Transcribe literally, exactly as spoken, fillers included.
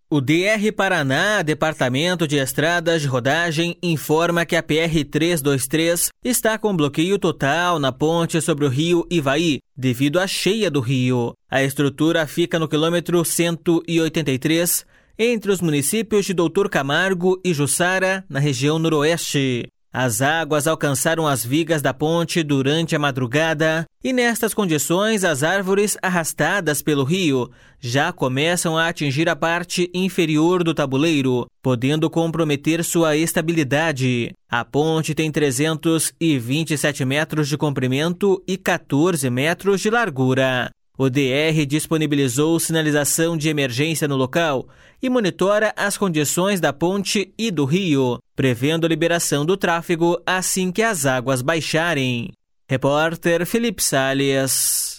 O D R Paraná, Departamento de Estradas de Rodagem, informa que a P R trezentos e vinte e três está com bloqueio total na ponte sobre o rio Ivaí, devido à cheia do rio. A estrutura fica no quilômetro cento e oitenta e três, entre os municípios de Doutor Camargo e Jussara, na região noroeste. As águas alcançaram as vigas da ponte durante a madrugada e, nestas condições, as árvores arrastadas pelo rio já começam a atingir a parte inferior do tabuleiro, podendo comprometer sua estabilidade. A ponte tem trezentos e vinte e sete metros de comprimento e quatorze metros de largura. O D R disponibilizou sinalização de emergência no local e monitora as condições da ponte e do rio, prevendo liberação do tráfego assim que as águas baixarem. Repórter Felipe Salles.